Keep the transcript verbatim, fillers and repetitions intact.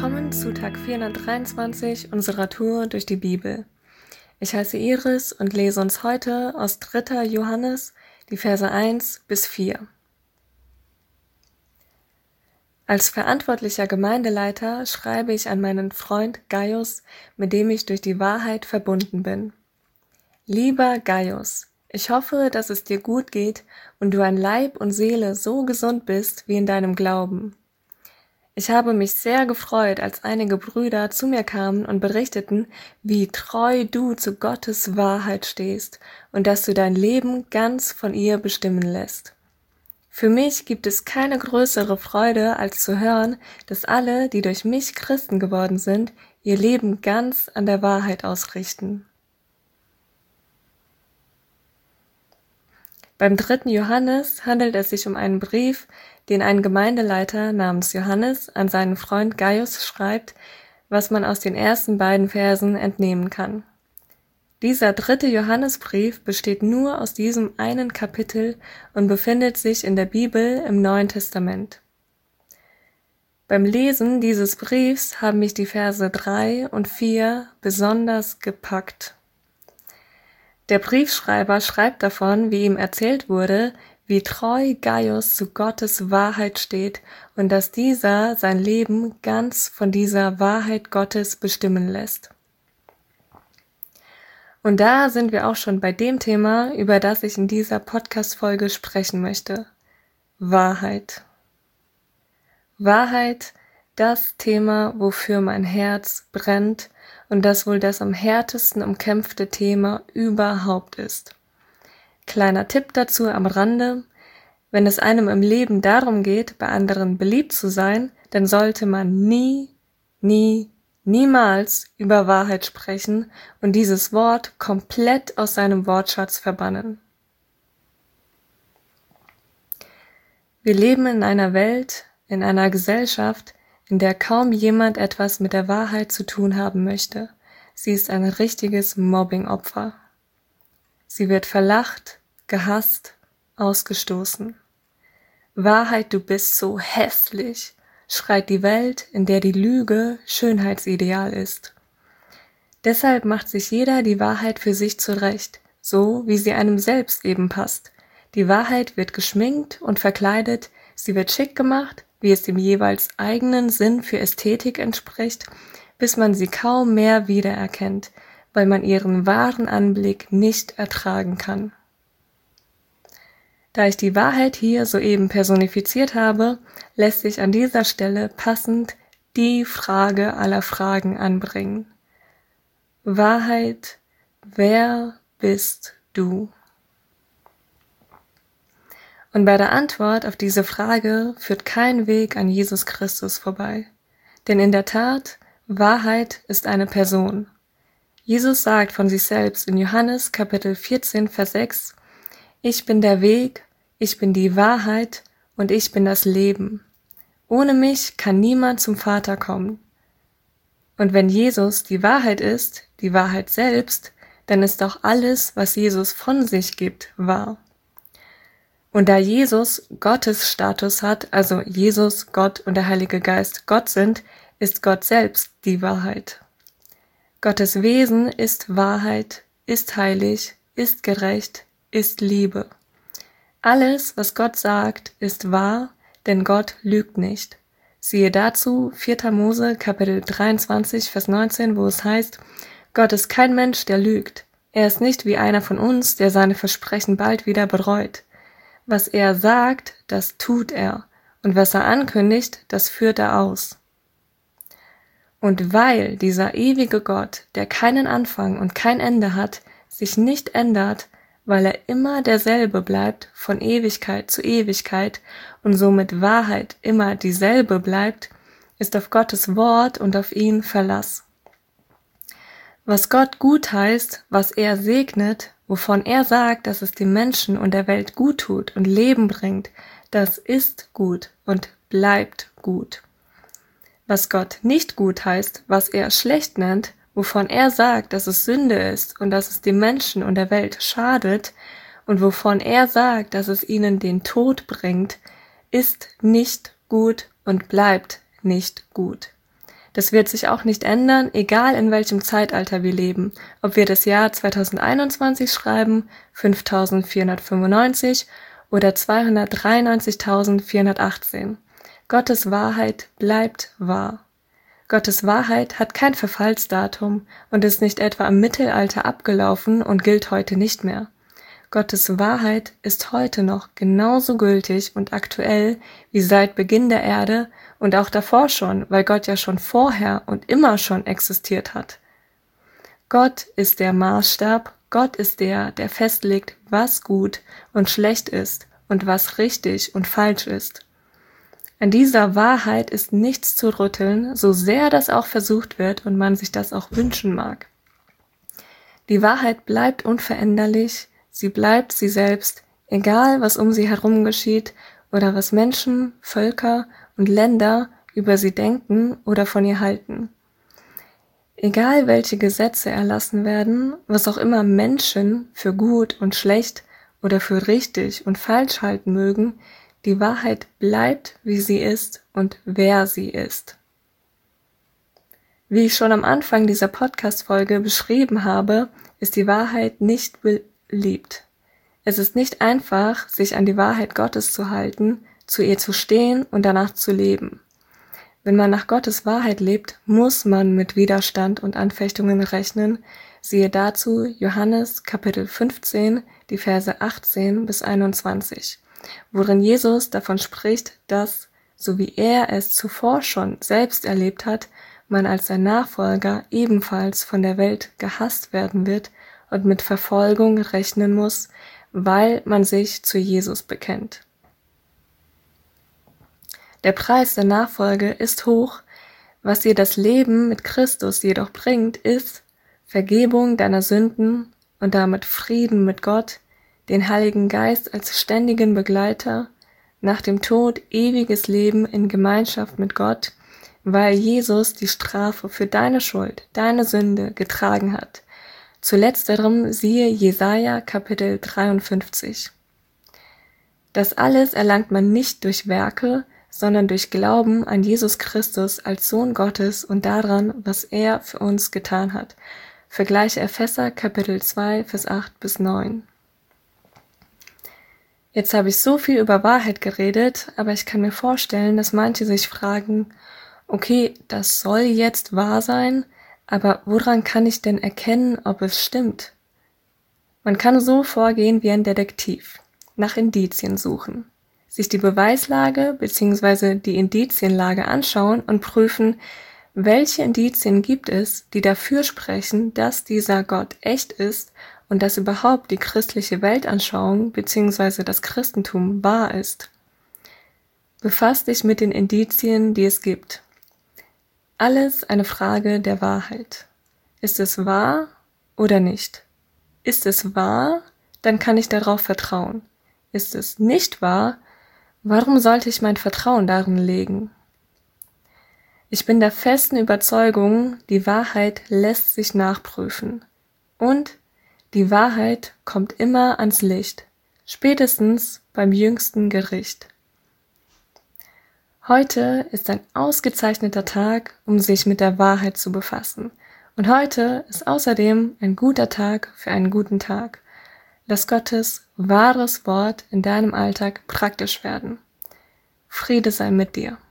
Willkommen zu Tag vierhundertdreiundzwanzig unserer Tour durch die Bibel. Ich heiße Iris und lese uns heute aus dritter Johannes die Verse eins bis vier. Als verantwortlicher Gemeindeleiter schreibe ich an meinen Freund Gaius, mit dem ich durch die Wahrheit verbunden bin. Lieber Gaius, ich hoffe, dass es dir gut geht und du an Leib und Seele so gesund bist wie in deinem Glauben. Ich habe mich sehr gefreut, als einige Brüder zu mir kamen und berichteten, wie treu du zu Gottes Wahrheit stehst und dass du dein Leben ganz von ihr bestimmen lässt. Für mich gibt es keine größere Freude, als zu hören, dass alle, die durch mich Christen geworden sind, ihr Leben ganz an der Wahrheit ausrichten. Beim dritten Johannes handelt es sich um einen Brief, den ein Gemeindeleiter namens Johannes an seinen Freund Gaius schreibt, was man aus den ersten beiden Versen entnehmen kann. Dieser dritte Johannesbrief besteht nur aus diesem einen Kapitel und befindet sich in der Bibel im Neuen Testament. Beim Lesen dieses Briefs haben mich die Verse drei und vier besonders gepackt. Der Briefschreiber schreibt davon, wie ihm erzählt wurde, wie treu Gaius zu Gottes Wahrheit steht und dass dieser sein Leben ganz von dieser Wahrheit Gottes bestimmen lässt. Und da sind wir auch schon bei dem Thema, über das ich in dieser Podcast-Folge sprechen möchte. Wahrheit. Wahrheit, das Thema, wofür mein Herz brennt und das wohl das am härtesten umkämpfte Thema überhaupt ist. Kleiner Tipp dazu am Rande: Wenn es einem im Leben darum geht, bei anderen beliebt zu sein, dann sollte man nie, nie, niemals über Wahrheit sprechen und dieses Wort komplett aus seinem Wortschatz verbannen. Wir leben in einer Welt, in einer Gesellschaft, in der kaum jemand etwas mit der Wahrheit zu tun haben möchte. Sie ist ein richtiges Mobbing-Opfer. Sie wird verlacht, gehasst, ausgestoßen. Wahrheit, du bist so hässlich, schreit die Welt, in der die Lüge Schönheitsideal ist. Deshalb macht sich jeder die Wahrheit für sich zurecht, so wie sie einem selbst eben passt. Die Wahrheit wird geschminkt und verkleidet, sie wird schick gemacht, wie es dem jeweils eigenen Sinn für Ästhetik entspricht, bis man sie kaum mehr wiedererkennt, weil man ihren wahren Anblick nicht ertragen kann. Da ich die Wahrheit hier soeben personifiziert habe, lässt sich an dieser Stelle passend die Frage aller Fragen anbringen. Wahrheit, wer bist du? Und bei der Antwort auf diese Frage führt kein Weg an Jesus Christus vorbei. Denn in der Tat, Wahrheit ist eine Person. Jesus sagt von sich selbst in Johannes Kapitel vierzehn, Vers sechs, Ich bin der Weg, ich bin die Wahrheit und ich bin das Leben. Ohne mich kann niemand zum Vater kommen. Und wenn Jesus die Wahrheit ist, die Wahrheit selbst, dann ist auch alles, was Jesus von sich gibt, wahr. Und da Jesus Gottes Status hat, also Jesus, Gott und der Heilige Geist Gott sind, ist Gott selbst die Wahrheit. Gottes Wesen ist Wahrheit, ist heilig, ist gerecht, ist Liebe. Alles, was Gott sagt, ist wahr, denn Gott lügt nicht. Siehe dazu vierter Mose Kapitel dreiundzwanzig, Vers neunzehn, wo es heißt, Gott ist kein Mensch, der lügt. Er ist nicht wie einer von uns, der seine Versprechen bald wieder bereut. Was er sagt, das tut er, und was er ankündigt, das führt er aus. Und weil dieser ewige Gott, der keinen Anfang und kein Ende hat, sich nicht ändert, weil er immer derselbe bleibt von Ewigkeit zu Ewigkeit und somit Wahrheit immer dieselbe bleibt, ist auf Gottes Wort und auf ihn Verlass. Was Gott gut heißt, was er segnet, wovon er sagt, dass es dem Menschen und der Welt gut tut und Leben bringt, das ist gut und bleibt gut. Was Gott nicht gut heißt, was er schlecht nennt, wovon er sagt, dass es Sünde ist und dass es dem Menschen und der Welt schadet und wovon er sagt, dass es ihnen den Tod bringt, ist nicht gut und bleibt nicht gut. Das wird sich auch nicht ändern, egal in welchem Zeitalter wir leben, ob wir das Jahr zweitausendeinundzwanzig schreiben, fünftausendvierhundertfünfundneunzig oder zweihundertdreiundneunzigtausendvierhundertachtzehn. Gottes Wahrheit bleibt wahr. Gottes Wahrheit hat kein Verfallsdatum und ist nicht etwa im Mittelalter abgelaufen und gilt heute nicht mehr. Gottes Wahrheit ist heute noch genauso gültig und aktuell wie seit Beginn der Erde und auch davor schon, weil Gott ja schon vorher und immer schon existiert hat. Gott ist der Maßstab, Gott ist der, der festlegt, was gut und schlecht ist und was richtig und falsch ist. An dieser Wahrheit ist nichts zu rütteln, so sehr das auch versucht wird und man sich das auch wünschen mag. Die Wahrheit bleibt unveränderlich, sie bleibt sie selbst, egal was um sie herum geschieht oder was Menschen, Völker und Länder über sie denken oder von ihr halten. Egal welche Gesetze erlassen werden, was auch immer Menschen für gut und schlecht oder für richtig und falsch halten mögen, die Wahrheit bleibt, wie sie ist und wer sie ist. Wie ich schon am Anfang dieser Podcast-Folge beschrieben habe, ist die Wahrheit nicht beliebt. Es ist nicht einfach, sich an die Wahrheit Gottes zu halten, zu ihr zu stehen und danach zu leben. Wenn man nach Gottes Wahrheit lebt, muss man mit Widerstand und Anfechtungen rechnen. Siehe dazu Johannes Kapitel fünfzehn, die Verse achtzehn bis einundzwanzig. Worin Jesus davon spricht, dass, so wie er es zuvor schon selbst erlebt hat, man als sein Nachfolger ebenfalls von der Welt gehasst werden wird und mit Verfolgung rechnen muss, weil man sich zu Jesus bekennt. Der Preis der Nachfolge ist hoch, was dir das Leben mit Christus jedoch bringt, ist Vergebung deiner Sünden und damit Frieden mit Gott, den Heiligen Geist als ständigen Begleiter, nach dem Tod ewiges Leben in Gemeinschaft mit Gott, weil Jesus die Strafe für deine Schuld, deine Sünde getragen hat. Zu letzterem siehe Jesaja Kapitel dreiundfünfzig. Das alles erlangt man nicht durch Werke, sondern durch Glauben an Jesus Christus als Sohn Gottes und daran, was er für uns getan hat. Vergleiche Epheser Kapitel zwei, Vers acht bis neun. Jetzt habe ich so viel über Wahrheit geredet, aber ich kann mir vorstellen, dass manche sich fragen, okay, das soll jetzt wahr sein, aber woran kann ich denn erkennen, ob es stimmt? Man kann so vorgehen wie ein Detektiv, nach Indizien suchen, sich die Beweislage bzw. die Indizienlage anschauen und prüfen, welche Indizien gibt es, die dafür sprechen, dass dieser Gott echt ist und dass überhaupt die christliche Weltanschauung bzw. das Christentum wahr ist. Befass dich mit den Indizien, die es gibt. Alles eine Frage der Wahrheit. Ist es wahr oder nicht? Ist es wahr, dann kann ich darauf vertrauen. Ist es nicht wahr, warum sollte ich mein Vertrauen darin legen? Ich bin der festen Überzeugung, die Wahrheit lässt sich nachprüfen. Und die Wahrheit kommt immer ans Licht, spätestens beim jüngsten Gericht. Heute ist ein ausgezeichneter Tag, um sich mit der Wahrheit zu befassen. Und heute ist außerdem ein guter Tag für einen guten Tag. Lass Gottes wahres Wort in deinem Alltag praktisch werden. Friede sei mit dir.